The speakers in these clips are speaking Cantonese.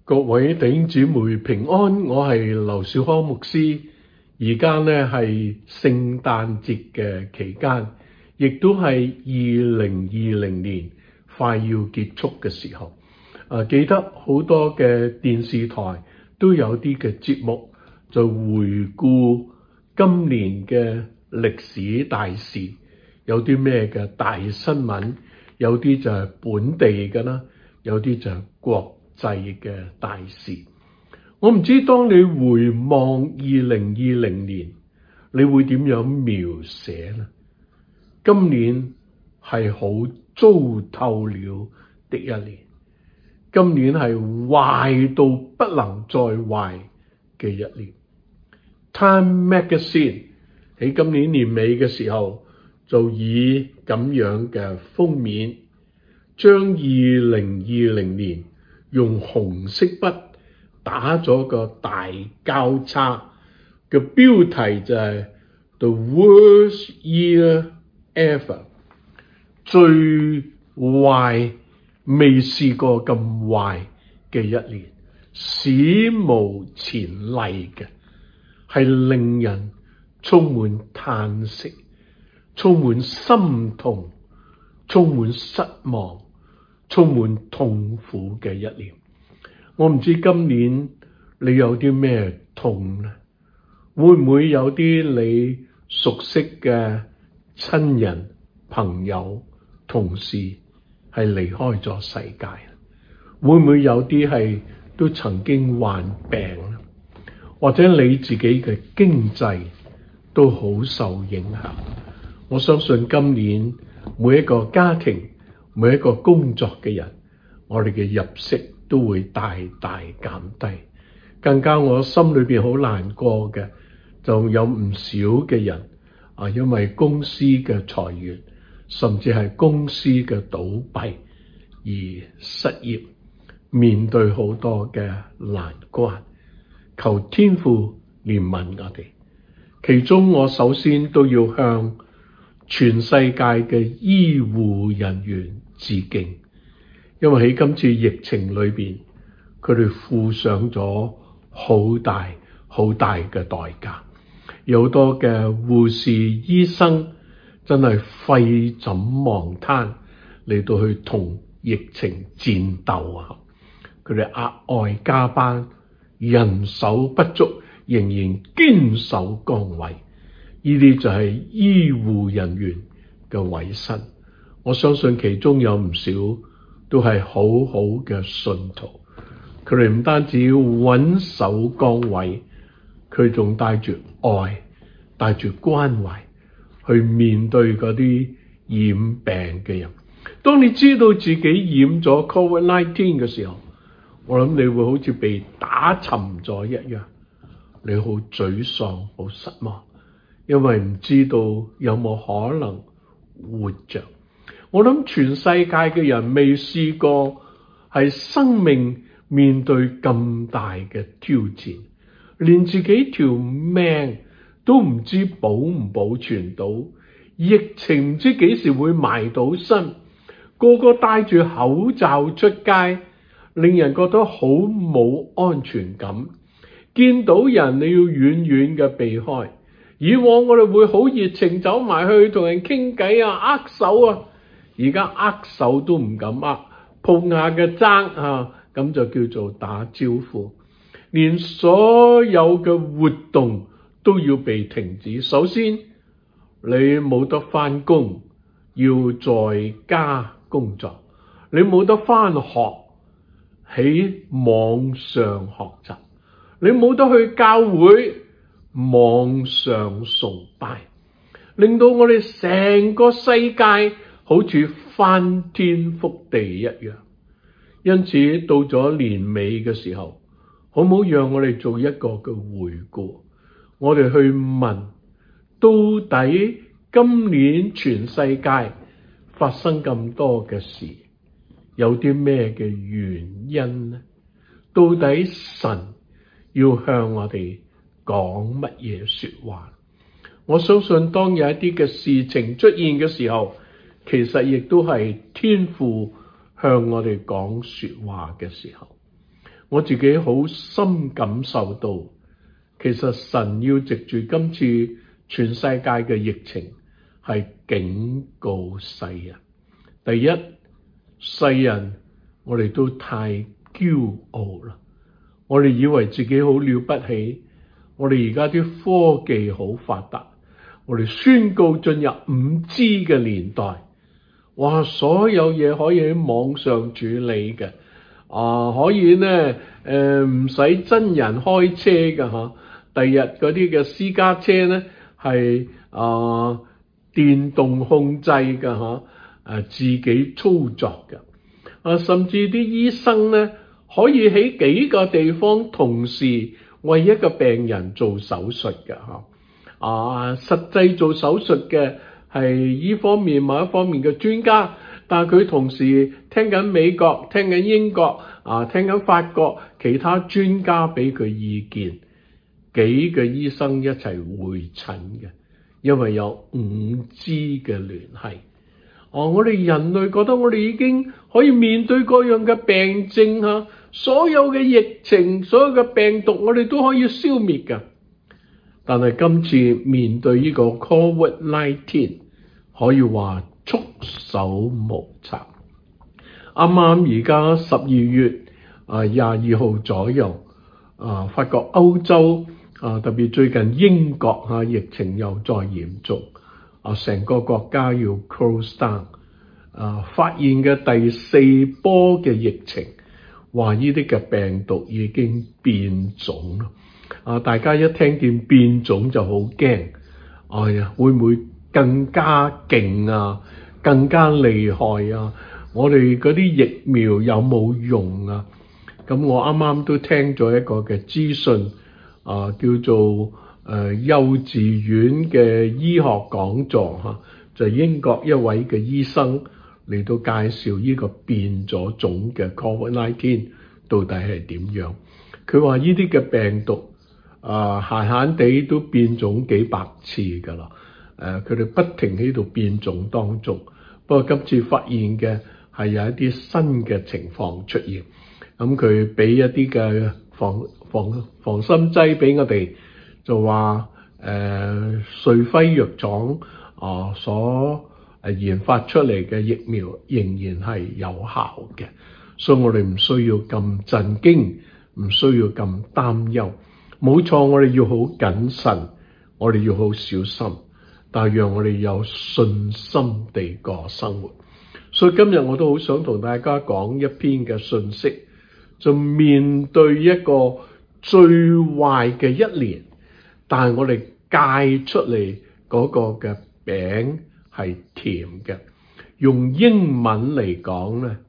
各位弟兄姊妹平安，我係劉少康牧師。而家呢係聖誕節嘅期間，亦都係2020年快要結束嘅時候。記得好多嘅電視台都有啲嘅節目，就回顧今年嘅歷史大事，有啲咩嘅大新聞，有啲就係本地嘅啦，有啲就係國際嘅大事。我唔知當你回望2020年，你會點樣描寫呢？今年係好糟透了的一年，今年係壞到不能再壞嘅一年。Time Magazine 喺今年年尾嘅時候，就以咁樣嘅封面，將2020年用紅色筆打咗個大交叉，嘅標題就係 The Worst Year Ever， 最壞，未試過咁壞嘅一年，史無前例嘅，係令人充滿嘆息，充滿心痛，充滿失望，充滿痛苦嘅一年。我唔知今年你有啲咩痛呢？會唔會有啲你熟悉嘅親人、朋友、同事係離開咗世界？會唔會有啲係都曾經患病呢？或者你自己嘅經濟都好受影響？我相信今年每一個家庭、每一個工作嘅人，我哋嘅入息都會大大減低。更加我心裏邊好難過嘅，就有唔少嘅人因為公司嘅裁員，甚至係公司嘅倒閉而失業，面對好多嘅難關。求天父憐憫我哋。其中我首先都要向全世界嘅醫護人員致敬，因為喺今次疫情裏邊，佢哋付上咗好大嘅代價。有好多嘅護士、醫生真係廢寢忘攤嚟到去同疫情戰鬥啊！佢哋額外加班，人手不足，仍然堅守崗位。呢啲就係醫護人員嘅委身。我相信其中有唔少都係好好嘅信徒。佢哋唔單止要穩守崗位，佢仲帶住愛，帶住關懷去面對嗰啲染病嘅人。當你知道自己染咗 COVID-19 嘅時候，我諗你會好似被打沉咗一樣，你好沮喪，好失望，因為唔知道有冇可能活着。我諗全世界嘅人未試過係生命面對咁大嘅挑戰，連自己條命都唔知保唔保存到，疫情唔知幾時會埋到身，個個戴住口罩出街，令人覺得好冇安全感。見到人你要遠遠嘅避開，以往我哋會好熱情走埋去同人傾偈啊，握手啊，而家握手都唔敢握，碰下嘅踭咁就叫做打招呼。連所有嘅活動都要被停止。首先你冇得返工，要在家工作，你冇得返學，喺網上學習，你冇得去教會，網上崇拜，令到我哋成個世界好似翻天覆地一樣。因此到咗年尾嘅時候，好唔好讓我哋做一個嘅回顧，我哋去問，到底今年全世界發生咁多嘅事，有啲咩嘅原因呢？到底神要向我哋講乜嘢說話？我相信當有一啲嘅事情出現嘅時候，其實亦都係天父向我哋講說話嘅時候。 我自己好深感受到，其實神要藉住今次全世界嘅疫情，係警告世人。第一，世人我哋都太驕傲啦，我哋以為自己好了不起，我哋而家啲科技好發達，我哋宣告進入 5G 嘅年代，哇！所有嘢可以喺網上處理嘅，可以咧唔使真人開車嘅嚇。第日嗰啲嘅私家車咧係電動控制嘅嚇，自己操作嘅，甚至啲醫生咧可以喺幾個地方同時為一個病人做手術嘅嚇。實際做手術嘅係呢方面某一方面嘅專家，但係佢同時聽緊美國、聽緊英國、聽緊法國其他專家俾佢意見，幾個醫生一齊會診嘅，因為有 5G 嘅聯繫。我哋人類覺得我哋已經可以面對各樣嘅病症嚇，所有嘅疫情、所有嘅病毒，我哋都可以消滅㗎。但係今次面對呢個 COVID-19， 可以話束手無策。啱啱而家12月22號左右，發覺歐洲特別最近英國疫情又再嚴重，成個國家要 close down，發現嘅第4波嘅疫情，話呢啲嘅病毒已經變種啦。大家一聽見變種就好驚，會唔會更加勁啊？更加厲害啊？我哋嗰啲疫苗有冇用啊？咁我啱啱都聽咗一個嘅資訊，叫做幼稚園嘅醫學講座就係英國一位嘅醫生嚟到介紹呢個變咗種嘅 COVID-19 到底係點樣。佢話呢啲嘅病毒閒閒地都變種幾百次㗎啦，佢哋不停喺度變種當中。不過今次發現嘅係有一啲新嘅情況出現，咁佢俾一啲嘅防心劑俾我哋，就話瑞輝藥廠所研發出嚟嘅疫苗仍然係有效嘅，所以我哋唔需要咁震驚，唔需要咁擔憂。冇錯，我哋要好謹慎，我哋要好小心，但係讓我哋有信心地過生活。所以今日我都好想同大家講一篇嘅信息，就面對一個最壞嘅一年，但係我哋戒出嚟嗰個嘅餅係甜嘅。用英文嚟講咧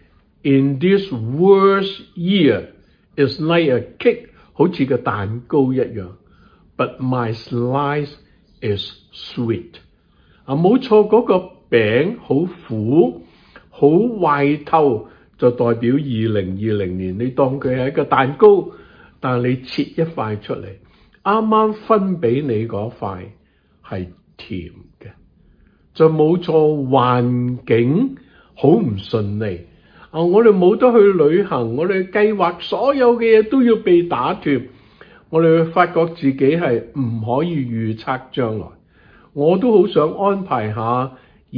，In this worst year is like a cake， 好似個蛋糕一樣 ，but my slice is sweet。冇錯，嗰個餅好苦，好壞透，就代表2020年。你當佢係一個蛋糕，但係你切一塊出嚟，啱啱分俾你嗰塊係甜嘅，就冇錯。環境好唔順利，我哋冇得去旅行，我哋計劃所有嘅嘢都要被打斷，我哋會發覺自己係唔可以預測將來。我都好想安排下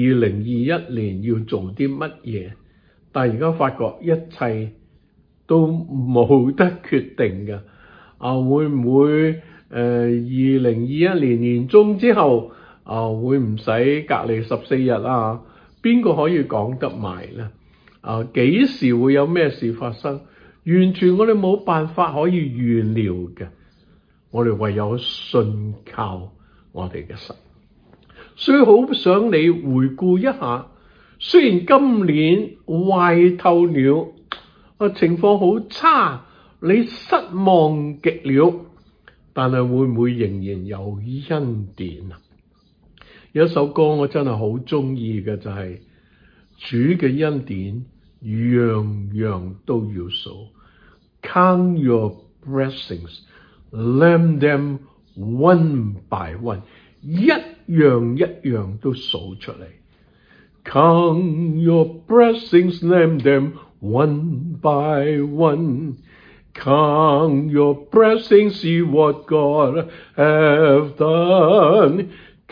2021年要做啲乜嘢，但係而家發覺一切都冇得決定嘅。會唔會2021年年中之後會唔使隔離14日啊？邊個可以講得埋呢？幾時會有咩事發生？完全我哋冇辦法可以預料嘅。我哋唯有信靠我哋嘅神。所以好想你回顧一下，雖然今年壞透了，情況好差，你失望極了，但係會唔會仍然有恩典啊？有一首歌我真係好中意嘅，就係主嘅恩典樣樣都要數 ，Count your blessings, name them one by one， 一樣一樣都數出嚟。Count your blessings, name them one by one， Count your blessings, see what God have done.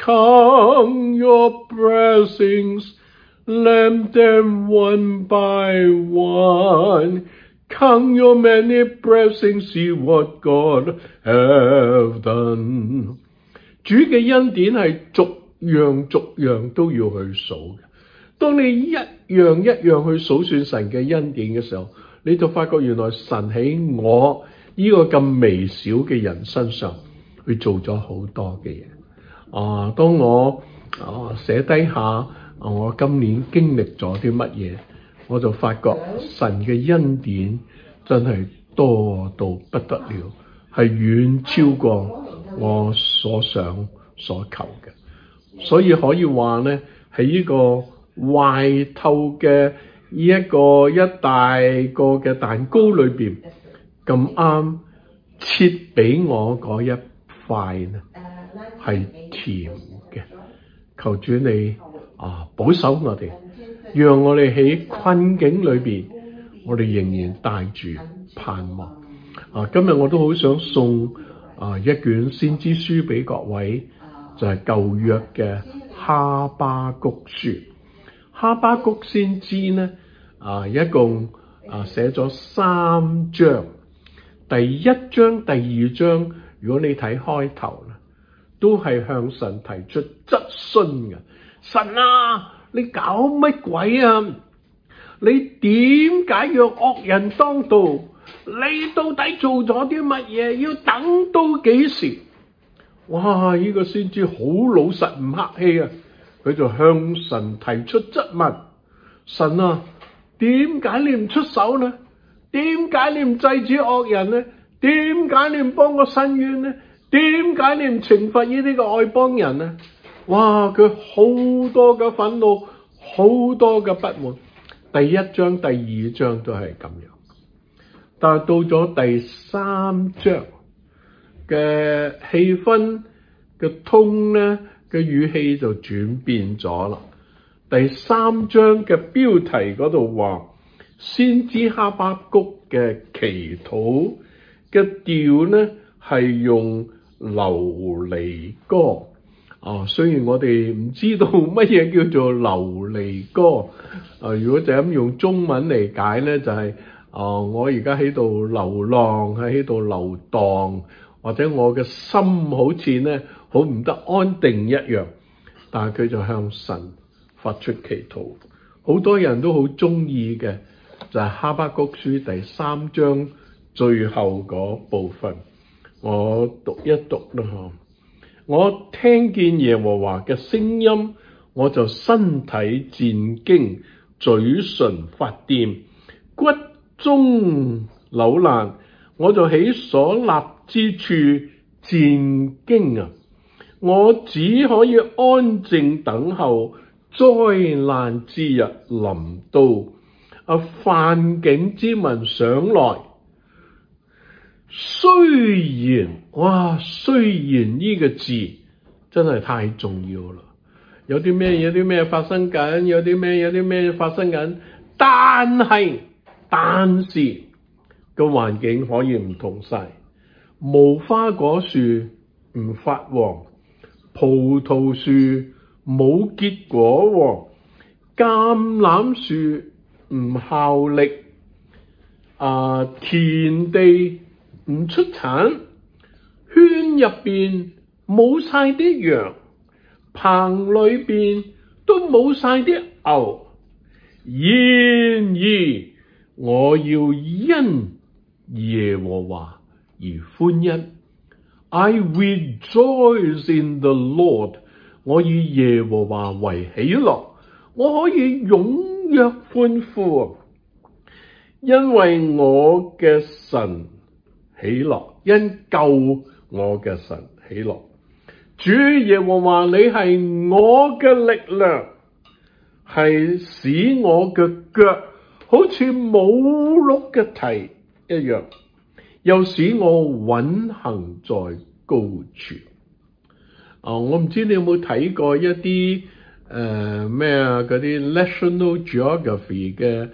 Count your blessings, name them one by one. Count your many blessings, see what God have done.主嘅恩典係逐樣都要去數嘅。當你一樣一樣去數算神嘅恩典嘅時候，你就發覺原來神喺我呢個咁微小嘅人身上，去做咗好多嘅嘢。當我寫低下我今年經歷咗啲乜嘢，我就發覺神嘅恩典真係多到不得了，係遠超過我所想所求嘅。所以可以話咧，喺呢個壞透嘅一大個嘅蛋糕裏邊，咁啱切俾我嗰一塊呢係甜嘅。求主你保守我哋，讓我哋喺困境裏邊，我哋仍然帶住盼望。今日我都好想送一卷先知書俾各位，就係舊約嘅哈巴谷書。哈巴谷先知呢，一共寫咗3章。第1章、第2章，如果你睇開頭咧，都係向神提出質詢嘅。神啊，你搞乜鬼啊？你點解讓惡人當道？你到底做咗啲乜嘢？要等到幾時？哇！呢個先知好老實唔客氣啊！佢就向神提出質問：神啊，點解你唔出手呢？點解你唔制止惡人呢？點解你唔幫我伸冤呢？點解你唔懲罰呢啲個外邦人呢？哇！佢好多嘅憤怒，好多嘅不滿。第1章、第2章都係咁樣，但係到咗第3章嘅氣氛嘅通呢，嘅語氣就轉變咗啦。第3章嘅標題嗰度話，先知哈巴谷嘅祈禱嘅調呢係用流離歌。雖然我哋唔知道乜嘢叫做流離歌，如果就咁用中文嚟解呢，就係我而家喺度流浪，喺度流蕩，或者我嘅心好似呢好唔得安定一樣。但係佢就向神發出祈禱。好多人都好中意嘅就係哈巴谷書第3章最後嗰部分，我讀一讀啦。我聽見耶和華嘅聲音，我就身體戰驚，嘴唇發電，骨中朽爛，我就喺所立之處戰驚。我只可以安靜等候災難之日臨到。犯境之民上來，雖然呢個字真係太重要啦。有啲咩發生緊，有啲咩發生緊，但是個環境可以唔同晒。無花果樹唔發黃，葡萄樹冇結果，橄欖樹唔效力，田地唔出產，圈入邊冇晒啲羊，棚裏邊都冇晒啲牛。然而我要因耶和華而歡欣。I rejoice in the Lord。我以耶和華為喜樂，我可以踴躍歡呼，因為我嘅神喜樂，因救我嘅神喜樂。主耶和華，你係我嘅力量，係使我嘅腳好似母鹿嘅蹄一樣，又使我穩行在高處。我唔知你有冇睇過一啲嗰啲 National Geography 嘅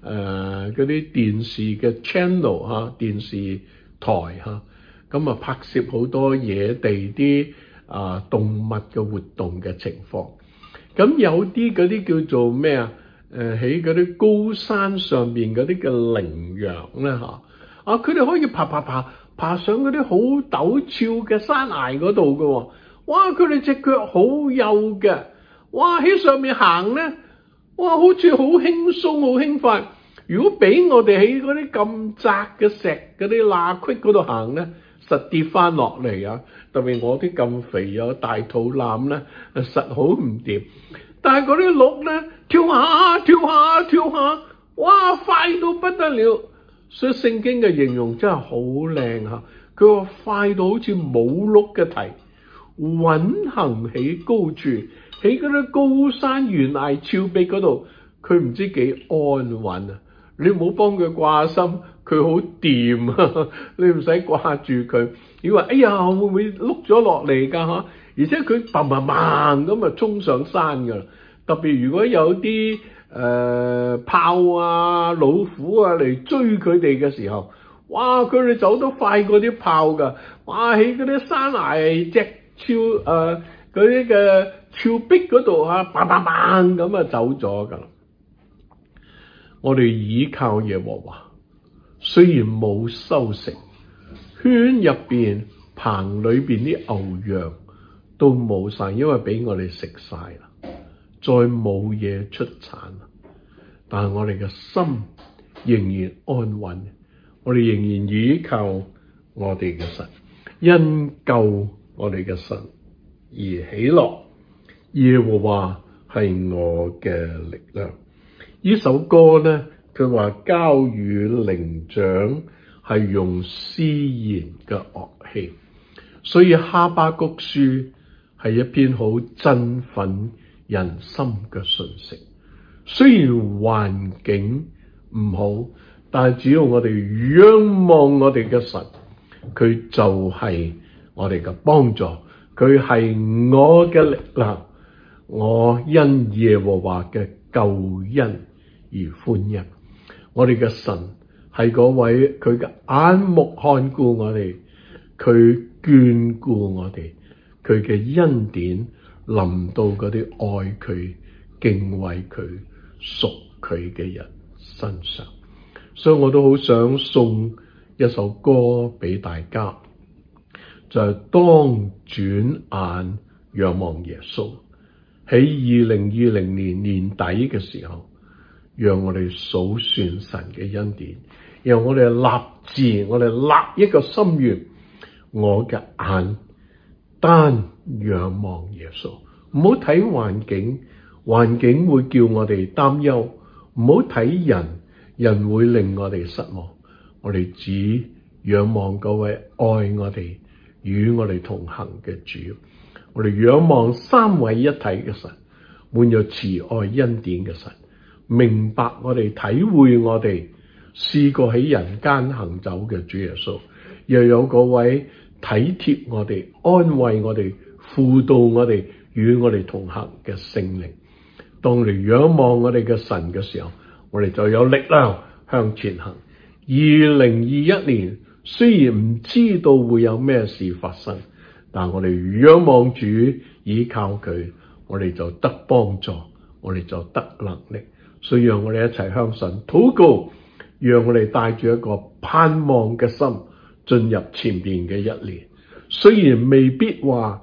嗰啲電視嘅 channel 嚇，電視台嚇，咁啊拍攝好多野地啲動物嘅活動嘅情況。咁有啲嗰啲叫做咩啊？喺嗰啲高山上邊嗰啲嘅羚羊咧嚇，佢哋可以爬上嗰啲好陡峭嘅山崖嗰度嘅喎。哇！佢哋隻腳好幼嘅，哇！喺上面行咧，哇！好似好輕鬆好輕快。如果俾我哋喺嗰啲咁窄嘅石嗰啲罅隙嗰度行咧，實跌翻落嚟啊！特別我啲咁肥有大肚腩咧，實好唔掂。但係嗰啲鹿咧，跳下，哇！快到不得了。所以聖經嘅形容真係好靚嚇，佢話快到好似母鹿嘅蹄，穩行喺高處，喺嗰啲高山懸崖峭壁嗰度，佢唔知幾安穩啊！你唔好幫佢掛心，佢好掂啊！你唔使掛住佢。你話哎呀，會唔會碌咗落嚟㗎嚇？而且佢嘭咁啊衝上山㗎啦！特別如果有啲豹啊、老虎啊嚟追佢哋嘅時候，哇！佢哋走得快過啲豹㗎，哇！喺嗰啲山崖嗰啲嘅峭壁嗰度啊，嘭咁啊走咗㗎啦。我哋倚靠耶和華，雖然冇收成，圈入邊棚裏邊啲牛羊都冇晒，因為俾我哋食晒啦。再冇嘢出產，但係我哋嘅心仍然安穩，我哋仍然倚靠我哋嘅神，因救我哋嘅神而喜樂。耶和華係我嘅力量。呢首歌咧，佢話交與伶長係用絲弦嘅樂器，所以哈巴谷書係一篇好振奮人心嘅訊息。雖然環境唔好，但係只要我哋仰望我哋嘅神，佢就係我哋嘅幫助，佢係我嘅力量。我因耶和華嘅救恩而歡欣。我哋嘅神係嗰位，佢嘅眼目看顧我哋，佢眷顧我哋，佢嘅恩典臨到嗰啲愛佢、敬畏佢、屬佢嘅人身上。所以我都好想送一首歌俾大家，就係當轉眼仰望耶穌。喺2020年年底嘅時候，讓我哋數算神嘅恩典，讓我哋立志，我哋立一個心願，我嘅眼單仰望耶穌。唔好睇環境，環境會叫我哋擔憂；唔好睇人，人會令我哋失望。我哋只仰望嗰位愛我哋、與我哋同行嘅主。我哋仰望三位一體嘅神，滿有慈愛恩典嘅神，明白我哋、體會我哋，試過喺人間行走嘅主耶穌，又有嗰位體貼我哋、安慰我哋、輔導我哋、與我哋同行嘅聖靈。當我哋仰望我哋嘅神嘅時候，我哋就有力量向前行。2021年雖然唔知道會有咩事發生，但我哋仰望主，依靠佢，我哋就得幫助，我哋就得能力。所以讓我哋一齊向神禱告，讓我哋帶住一個盼望嘅心進入前邊嘅一年。雖然未必話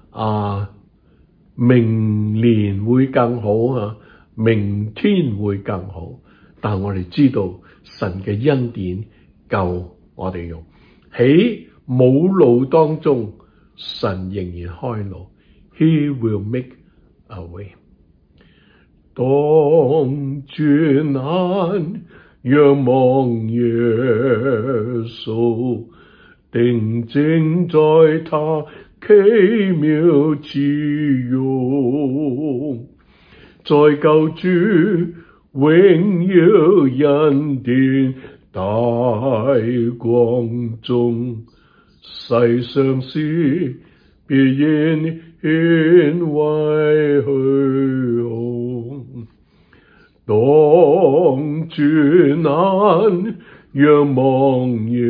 明年會更好，明天會更好，但我哋知道神嘅恩典夠我哋用。喺冇路當中，神仍然開路。He will make a way。 當轉眼仰望耶穌，定睛在他奇妙慈容，在救主榮耀恩典大光中，世上事必然顯為虛空。 當轉眼仰望耶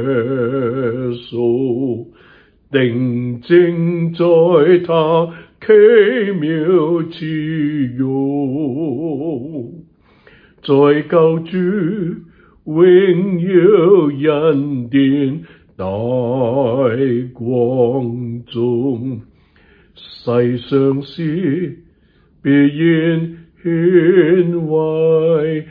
穌，定睛在他奇妙慈容，在救主榮耀恩典大光中，世上事必然顯為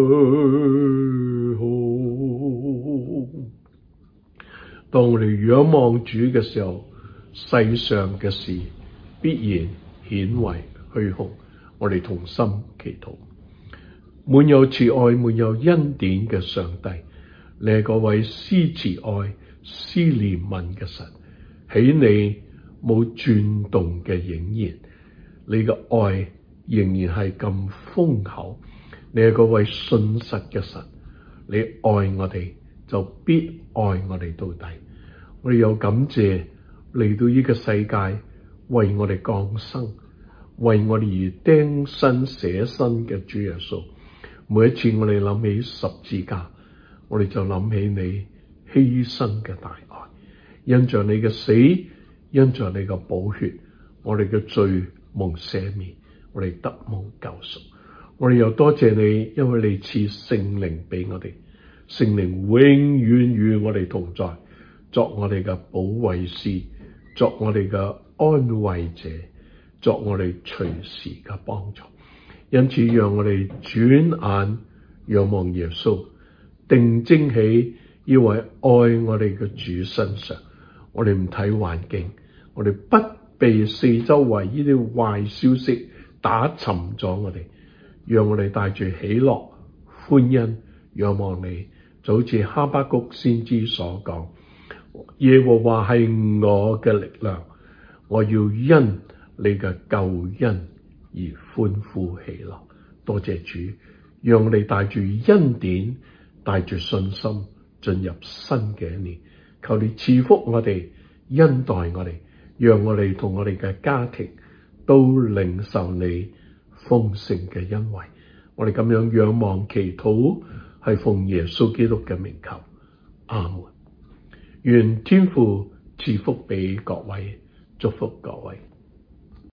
虛空。當我哋仰望主嘅時候，世上嘅事必然顯為虛空。我哋同心祈禱。滿有慈愛、滿有恩典嘅上帝，你係嗰位施慈愛、施憐憫嘅神，喺你冇轉動嘅影兒，你嘅愛仍然係咁豐厚。你係嗰位信實嘅神，你愛我哋就必愛我哋到底。我哋有感謝嚟到呢個世界為我哋降生，為我哋而釘身捨身嘅主耶穌。每一次我哋諗起十字架，我哋就諗起你犧牲嘅大愛。因着你嘅死，因着你嘅寶血，我哋嘅罪蒙赦免，我哋得蒙救贖。我哋又多謝你，因為你賜聖靈俾我哋，聖靈永遠與我哋同在，作我哋嘅保惠師，作我哋嘅安慰者，作我哋隨時嘅幫助。因此讓我哋轉眼仰望耶穌，定睛喺呢位愛我哋嘅主身上。我哋唔睇環境，我哋不被四周圍呢啲壞消息打沉咗我哋，讓我哋帶住喜樂歡欣仰望你，就好似哈巴谷先知所講，耶和華係我嘅力量，我要因你嘅救恩而歡呼喜樂。多謝主，讓我哋帶住恩典，帶住信心進入新嘅一年。求你賜福我哋，恩待我哋，讓我哋同我哋嘅家庭都領受你豐盛嘅恩惠。我哋咁樣仰望祈禱，係奉耶穌基督嘅名求，阿門。願天父賜福俾各位，祝福各位。